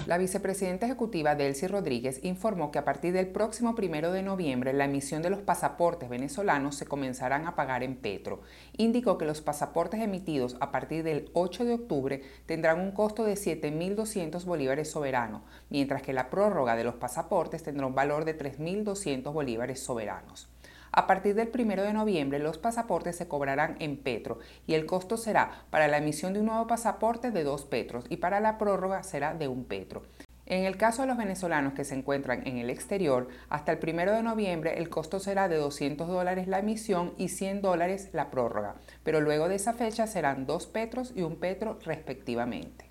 La vicepresidenta ejecutiva Delcy Rodríguez informó que a partir del próximo 1 de noviembre la emisión de los pasaportes venezolanos se comenzarán a pagar en petro. Indicó que los pasaportes emitidos a partir del 8 de octubre tendrán un costo de 7.200 bolívares soberanos, mientras que la prórroga de los pasaportes tendrá un valor de 3.200 bolívares soberanos. A partir del 1 de noviembre, los pasaportes se cobrarán en petro y el costo será para la emisión de un nuevo pasaporte de 2 petros y para la prórroga será de 1 petro. En el caso de los venezolanos que se encuentran en el exterior, hasta el 1 de noviembre el costo será de $200 la emisión y $100 la prórroga, pero luego de esa fecha serán 2 petros y 1 petro respectivamente.